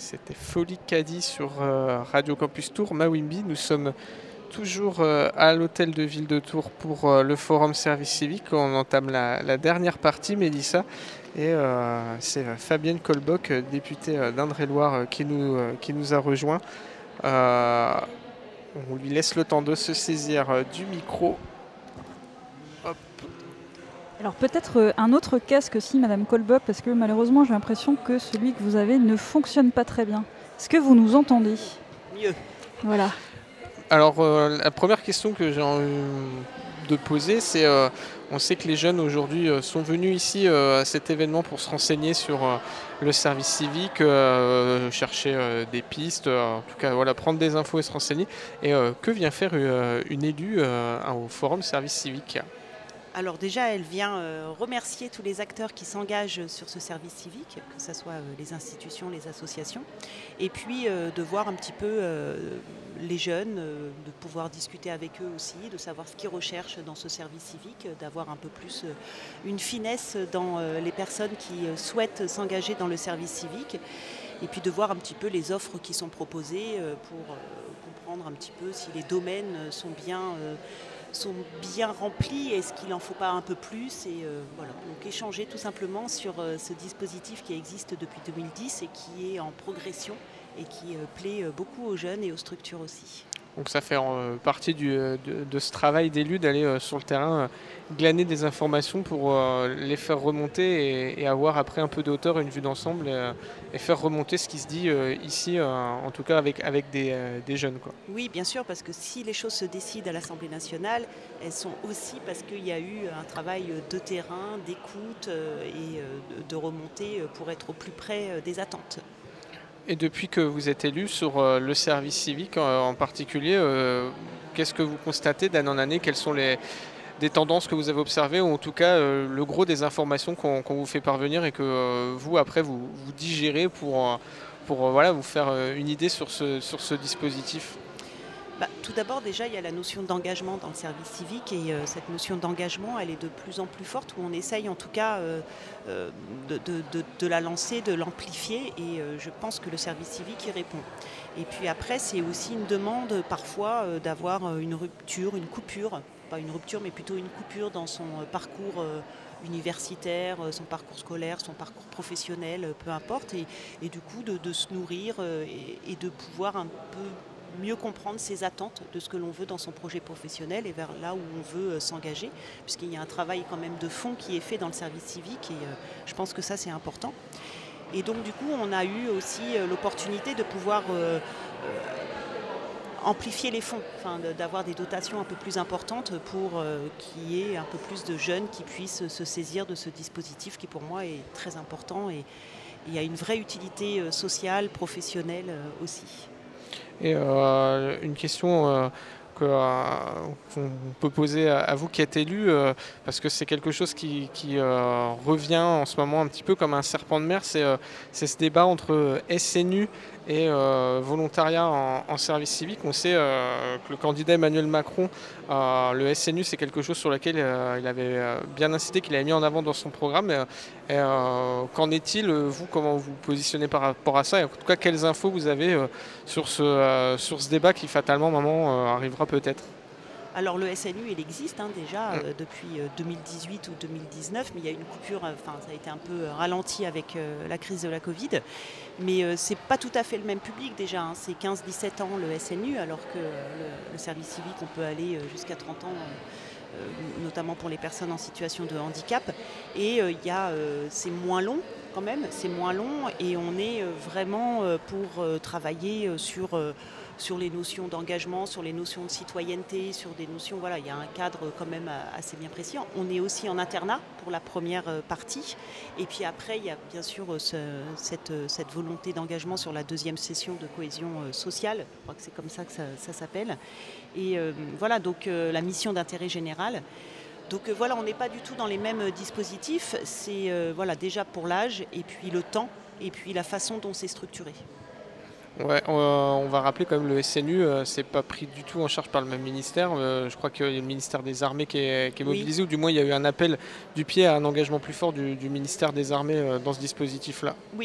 C'était Folie Caddy sur Radio Campus Tour, Mawimbi. Nous sommes toujours à l'hôtel de ville de Tours pour le forum service civique. On entame la dernière partie, Mélissa. Et c'est Fabienne Colbock, députée d'Indre-et-Loire, qui nous a rejoint. On lui laisse le temps de se saisir du micro. Hop. Alors peut-être un autre casque aussi, Madame Colbock, parce que malheureusement j'ai l'impression que celui que vous avez ne fonctionne pas très bien. Est-ce que vous nous entendez ? Mieux. Voilà. Alors la première question que j'ai envie de poser, c'est on sait que les jeunes aujourd'hui sont venus ici à cet événement pour se renseigner sur le service civique, chercher des pistes, en tout cas voilà, prendre des infos et se renseigner. Et que vient faire une élue au forum service civique ? Alors déjà, elle vient remercier tous les acteurs qui s'engagent sur ce service civique, que ce soit les institutions, les associations, et puis de voir un petit peu les jeunes, de pouvoir discuter avec eux aussi, de savoir ce qu'ils recherchent dans ce service civique, d'avoir un peu plus une finesse dans les personnes qui souhaitent s'engager dans le service civique, et puis de voir un petit peu les offres qui sont proposées pour comprendre un petit peu si les domaines sont bien remplis, est-ce qu'il n'en faut pas un peu plus et voilà. Donc échanger tout simplement sur ce dispositif qui existe depuis 2010 et qui est en progression et qui plaît beaucoup aux jeunes et aux structures aussi. Donc ça fait partie de ce travail d'élu d'aller sur le terrain, glaner des informations pour les faire remonter et avoir après un peu de hauteur, une vue d'ensemble et faire remonter ce qui se dit ici, en tout cas avec des jeunes, quoi. Oui, bien sûr, parce que si les choses se décident à l'Assemblée nationale, elles sont aussi parce qu'il y a eu un travail de terrain, d'écoute et de remontée pour être au plus près des attentes. Et depuis que vous êtes élu sur le service civique en particulier, qu'est-ce que vous constatez d'année en année ? Quelles sont des tendances que vous avez observées ou en tout cas le gros des informations qu'on vous fait parvenir et que vous, après, vous digérez pour voilà, vous faire une idée sur ce dispositif ? Tout d'abord, déjà, il y a la notion d'engagement dans le service civique et cette notion d'engagement, elle est de plus en plus forte, où on essaye en tout cas de la lancer, de l'amplifier et je pense que le service civique y répond. Et puis après, c'est aussi une demande parfois d'avoir une rupture, une coupure, pas une rupture mais plutôt une coupure dans son parcours universitaire, son parcours scolaire, son parcours professionnel, peu importe, et du coup de se nourrir et de pouvoir un peu mieux comprendre ses attentes de ce que l'on veut dans son projet professionnel et vers là où on veut s'engager, puisqu'il y a un travail quand même de fond qui est fait dans le service civique et je pense que ça c'est important. Et donc du coup on a eu aussi l'opportunité de pouvoir amplifier les fonds, d'avoir des dotations un peu plus importantes pour qu'il y ait un peu plus de jeunes qui puissent se saisir de ce dispositif qui pour moi est très important et a une vraie utilité sociale, professionnelle aussi. Et une question qu'on peut poser à vous qui êtes élu, parce que c'est quelque chose qui revient en ce moment un petit peu comme un serpent de mer, c'est ce débat entre SNU et volontariat en service civique. On sait que le candidat Emmanuel Macron, le SNU, c'est quelque chose sur lequel il avait bien incité, qu'il avait mis en avant dans son programme. Qu'en est-il, vous, comment vous vous positionnez par rapport à ça ? Et en tout cas, quelles infos vous avez sur ce débat qui fatalement, arrivera peut-être ? Alors le SNU, il existe déjà depuis 2018 ou 2019, mais il y a une coupure, ça a été un peu ralenti avec la crise de la Covid. Mais c'est pas tout à fait le même public déjà, c'est 15-17 ans le SNU, alors que le service civique, on peut aller jusqu'à 30 ans, notamment pour les personnes en situation de handicap. Et c'est moins long quand même, c'est moins long et on est vraiment pour travailler sur les notions d'engagement, sur les notions de citoyenneté, sur des notions, voilà, il y a un cadre quand même assez bien précis. On est aussi en internat pour la première partie. Et puis après, il y a bien sûr cette volonté d'engagement sur la deuxième session de cohésion sociale. Je crois que c'est comme ça que ça s'appelle. Et voilà, donc la mission d'intérêt général. Donc voilà, on n'est pas du tout dans les mêmes dispositifs. C'est déjà pour l'âge, et puis le temps, et puis la façon dont c'est structuré. Ouais, on va rappeler quand même le SNU, c'est pas pris du tout en charge par le même ministère. Je crois qu'il y a le ministère des Armées qui est mobilisé, ou du moins il y a eu un appel du pied à un engagement plus fort du ministère des Armées dans ce dispositif-là. Oui,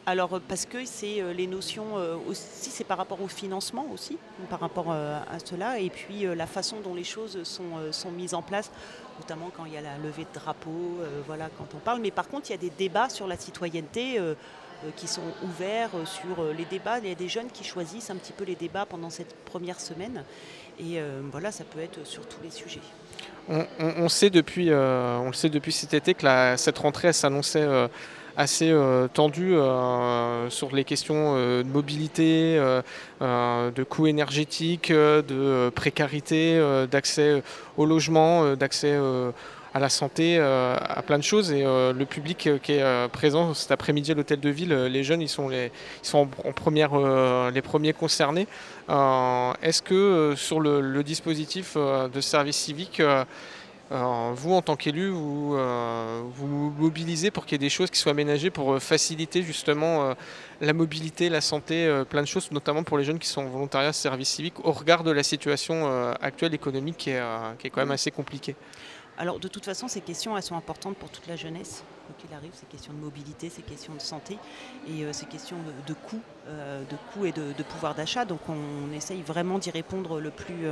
Alors parce que c'est les notions aussi, c'est par rapport au financement aussi, par rapport à cela, et puis la façon dont les choses sont mises en place, notamment quand il y a la levée de drapeau, voilà, quand on parle. Mais par contre, il y a des débats sur la citoyenneté qui sont ouverts sur les débats. Il y a des jeunes qui choisissent un petit peu les débats pendant cette première semaine, et voilà, ça peut être sur tous les sujets. On le sait depuis cet été que cette rentrée elle s'annonçait assez tendue sur les questions de mobilité, de coûts énergétiques, de précarité, d'accès au logement, d'accès à la santé, à plein de choses. Et le public qui est présent cet après-midi à l'hôtel de ville, les jeunes, ils sont en première, les premiers concernés. Est-ce que sur le dispositif de service civique, vous, en tant qu'élu, vous vous mobilisez pour qu'il y ait des choses qui soient aménagées pour faciliter justement la mobilité, la santé, plein de choses, notamment pour les jeunes qui sont en volontariat service civique, au regard de la situation actuelle économique qui est quand même assez compliquée? Alors de toute façon, ces questions, elles sont importantes pour toute la jeunesse, quoi qu'il arrive, ces questions de mobilité, ces questions de santé et ces questions de coûts et de pouvoir d'achat. Donc on essaye vraiment d'y répondre le plus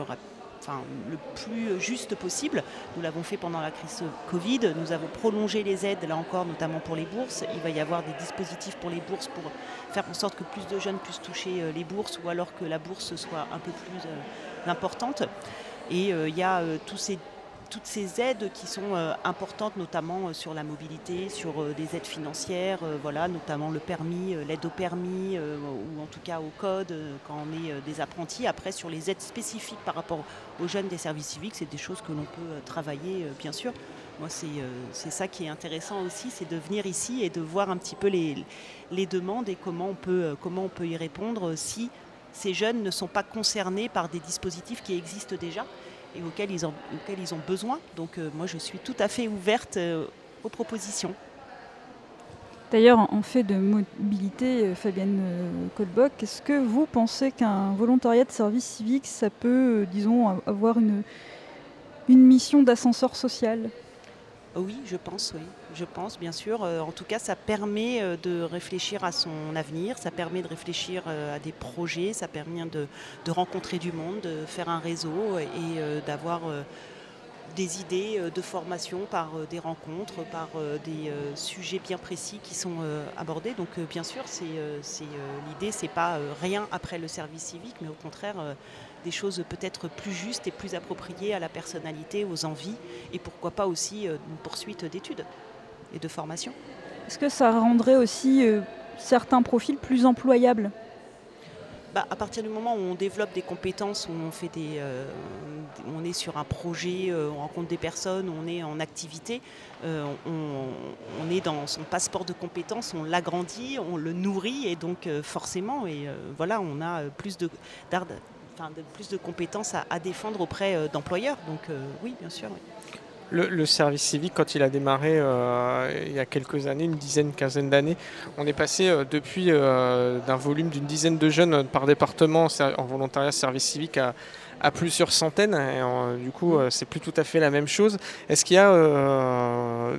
juste possible. Nous l'avons fait pendant la crise Covid. Nous avons prolongé les aides, là encore, notamment pour les bourses. Il va y avoir des dispositifs pour les bourses pour faire en sorte que plus de jeunes puissent toucher les bourses ou alors que la bourse soit un peu plus importante. Et il y a toutes ces aides qui sont importantes, notamment sur la mobilité, sur des aides financières, voilà, notamment le permis, l'aide au permis, ou en tout cas au code, quand on est des apprentis. Après, sur les aides spécifiques par rapport aux jeunes des services civiques, c'est des choses que l'on peut travailler, bien sûr. Moi, c'est ça qui est intéressant aussi, c'est de venir ici et de voir un petit peu les demandes et comment on peut y répondre si ces jeunes ne sont pas concernés par des dispositifs qui existent déjà et auxquels ils ont besoin. Donc moi, je suis tout à fait ouverte aux propositions. D'ailleurs, en fait de mobilité, Fabienne Kolbock, est-ce que vous pensez qu'un volontariat de service civique, ça peut, disons, avoir une mission d'ascenseur social ? Oui, je pense, bien sûr. En tout cas, ça permet de réfléchir à son avenir, ça permet de réfléchir à des projets, ça permet de rencontrer du monde, de faire un réseau et d'avoir des idées de formation par des rencontres, par des sujets bien précis qui sont abordés. Donc bien sûr, l'idée, c'est pas rien après le service civique, mais au contraire des choses peut-être plus justes et plus appropriées à la personnalité, aux envies, et pourquoi pas aussi une poursuite d'études et de formation. Est-ce que ça rendrait aussi certains profils plus employables ? À partir du moment où on développe des compétences, où on est sur un projet, on rencontre des personnes, on est en activité, on est dans son passeport de compétences, on l'agrandit, on le nourrit et donc forcément, voilà, on a plus de compétences à défendre auprès d'employeurs. Donc oui, bien sûr. Oui. Le service civique, quand il a démarré il y a quelques années, une quinzaine d'années, on est passé depuis d'un volume d'une dizaine de jeunes par département en volontariat service civique à plusieurs centaines. Et, du coup, c'est plus tout à fait la même chose. Est-ce qu'il y a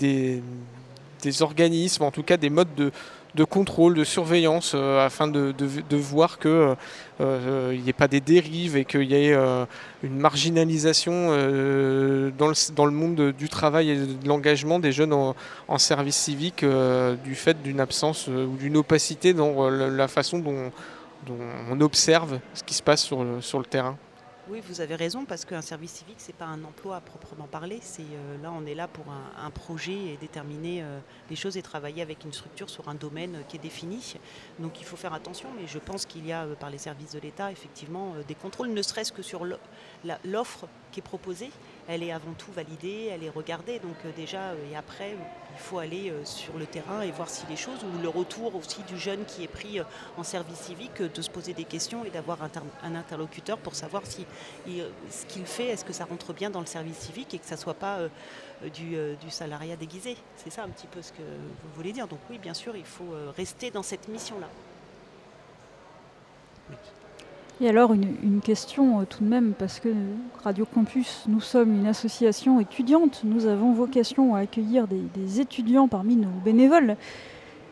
des organismes, en tout cas des modes de contrôle, de surveillance, afin de voir qu'il n'y ait pas des dérives et qu'il y ait une marginalisation dans le monde du travail et de l'engagement des jeunes en service civique du fait d'une absence ou d'une opacité dans la façon dont on observe ce qui se passe sur le terrain? Oui, vous avez raison, parce qu'un service civique, ce n'est pas un emploi à proprement parler. Là, on est là pour un projet et déterminer les choses et travailler avec une structure sur un domaine qui est défini. Donc il faut faire attention, mais je pense qu'il y a par les services de l'État effectivement des contrôles, ne serait-ce que sur l'offre qui est proposée. Elle est avant tout validée, elle est regardée. Donc déjà, et après, il faut aller sur le terrain et voir si les choses, ou le retour aussi du jeune qui est pris en service civique, de se poser des questions et d'avoir un interlocuteur pour savoir si ce qu'il fait, est-ce que ça rentre bien dans le service civique et que ça ne soit pas du salariat déguisé. C'est ça un petit peu ce que vous voulez dire. Donc oui, bien sûr, il faut rester dans cette mission-là. Oui. Et alors une question tout de même, parce que Radio Campus, nous sommes une association étudiante, nous avons vocation à accueillir des étudiants parmi nos bénévoles.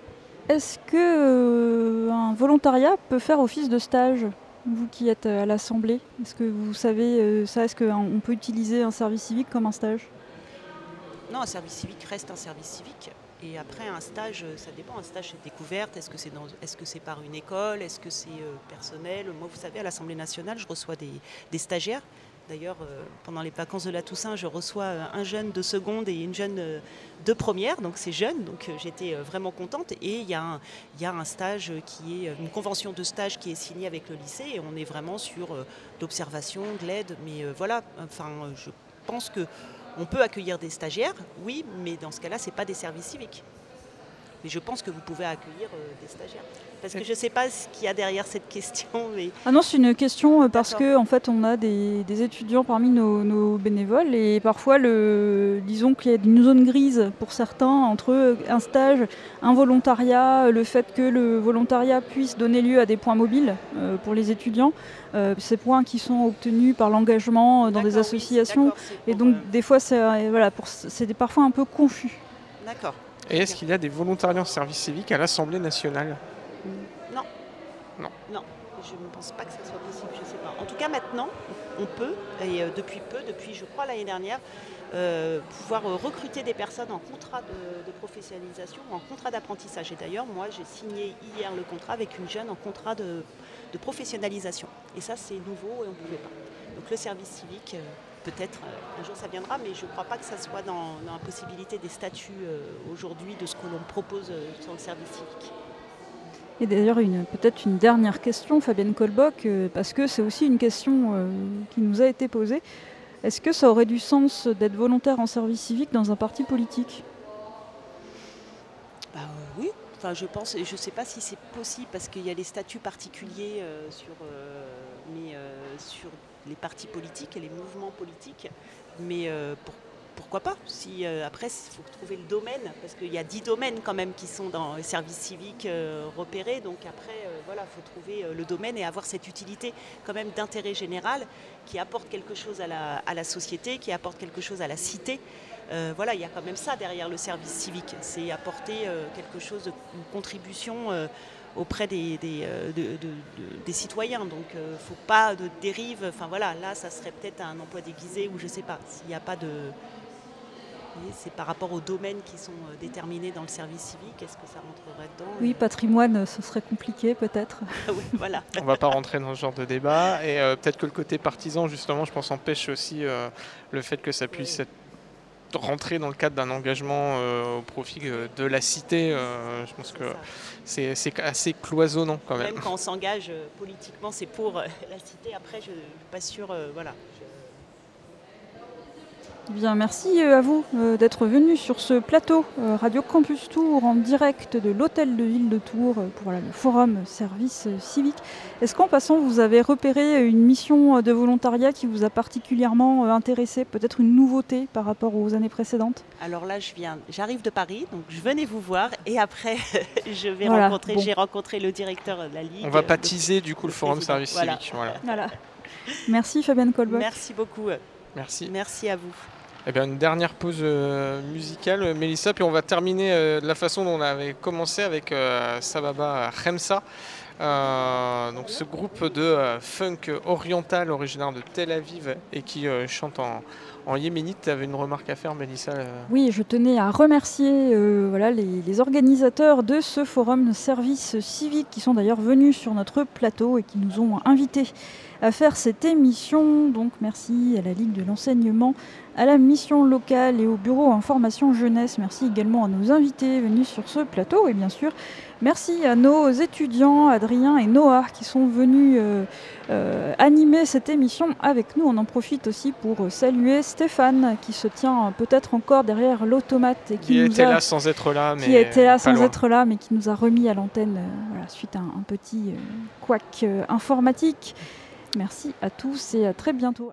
Est-ce qu'un volontariat peut faire office de stage ? Vous qui êtes à l'Assemblée, est-ce que vous savez ça ? Est-ce qu'on peut utiliser un service civique comme un stage ? Non, un service civique reste un service civique. Et après, un stage, ça dépend. Un stage, c'est découverte. Est-ce que c'est par une école ? Est-ce que c'est personnel ? Moi, vous savez, à l'Assemblée nationale, je reçois des stagiaires. D'ailleurs, pendant les vacances de la Toussaint, je reçois un jeune de seconde et une jeune de première. Donc, c'est jeune. Donc, j'étais vraiment contente. Et il y a un stage qui est une convention de stage qui est signée avec le lycée. Et on est vraiment sur l'observation, de l'aide. Mais voilà, enfin, je pense que on peut accueillir des stagiaires, oui, mais dans ce cas-là, ce n'est pas des services civiques. Mais je pense que vous pouvez accueillir des stagiaires. Parce que je ne sais pas ce qu'il y a derrière cette question. Mais... Ah non, c'est une question parce qu'en fait, on a des étudiants parmi nos bénévoles et parfois, disons qu'il y a une zone grise pour certains entre un stage, un volontariat, le fait que le volontariat puisse donner lieu à des points mobiles pour les étudiants. Ces points qui sont obtenus par l'engagement dans des associations. Et donc, des fois, c'est parfois un peu confus. D'accord. Et est-ce qu'il y a des volontariats en service civique à l'Assemblée nationale ? Non. Je ne pense pas que ça soit possible, je ne sais pas. En tout cas, maintenant, on peut, et depuis je crois l'année dernière, pouvoir recruter des personnes en contrat de professionnalisation ou en contrat d'apprentissage. Et d'ailleurs, moi, j'ai signé hier le contrat avec une jeune en contrat de professionnalisation. Et ça, c'est nouveau et on ne pouvait pas. Donc le service civique, peut-être un jour ça viendra, mais je ne crois pas que ça soit dans la possibilité des statuts aujourd'hui de ce que l'on propose sur le service civique. Et d'ailleurs, peut-être une dernière question, Fabienne Colbock, parce que c'est aussi une question qui nous a été posée. Est-ce que ça aurait du sens d'être volontaire en service civique dans un parti politique ? Oui, enfin, je pense, je ne sais pas si c'est possible parce qu'il y a les statuts particuliers sur les partis politiques et les mouvements politiques, mais pourquoi pas ? Après, il faut trouver le domaine, parce qu'il y a 10 domaines quand même qui sont dans le service civique repérés. Donc après, il faut trouver le domaine et avoir cette utilité quand même d'intérêt général qui apporte quelque chose à la société, qui apporte quelque chose à la cité. Il y a quand même ça derrière le service civique. C'est apporter quelque chose, une contribution auprès des citoyens. Donc, il ne faut pas de dérive. Enfin voilà, là, ça serait peut-être un emploi déguisé ou je ne sais pas. S'il n'y a pas de... C'est par rapport aux domaines qui sont déterminés dans le service civique. Est-ce que ça rentrerait dedans ? Oui, patrimoine, ce serait compliqué peut-être. Oui, voilà. On ne va pas rentrer dans ce genre de débat. Et peut-être que le côté partisan, justement, je pense, empêche aussi le fait que ça puisse être rentrer dans le cadre d'un engagement au profit de la cité. Je pense que c'est assez cloisonnant quand même. Même quand on s'engage politiquement, c'est pour la cité. Après, je ne suis pas sûre. Bien, merci à vous d'être venus sur ce plateau Radio Campus Tours en direct de l'hôtel de ville de Tours pour le forum service civique. Est-ce qu'en passant vous avez repéré une mission de volontariat qui vous a particulièrement intéressé, peut-être une nouveauté par rapport aux années précédentes ? Alors là, j'arrive de Paris, donc je venais vous voir et après j'ai rencontré le directeur de la Ligue. On va pas teaser du coup le forum service civique. Voilà. Merci Fabienne Colbock. Merci beaucoup. Merci à vous. Eh bien, une dernière pause musicale, Mélissa, puis on va terminer de la façon dont on avait commencé avec Sababa Remsa. Donc ce groupe de funk oriental originaire de Tel Aviv et qui chante en yéménite. Tu avais une remarque à faire, Mélissa ? Oui, je tenais à remercier les organisateurs de ce forum service civique qui sont d'ailleurs venus sur notre plateau et qui nous ont invités à faire cette émission. Donc merci à la Ligue de l'enseignement, à la mission locale et au bureau information jeunesse. Merci également à nos invités venus sur ce plateau et bien sûr merci à nos étudiants Adrien et Noah qui sont venus animer cette émission avec nous. On en profite aussi pour saluer Stéphane qui se tient peut-être encore derrière l'automate et qui était là sans être là, mais qui nous a remis à l'antenne suite à un petit couac informatique. Merci à tous et à très bientôt.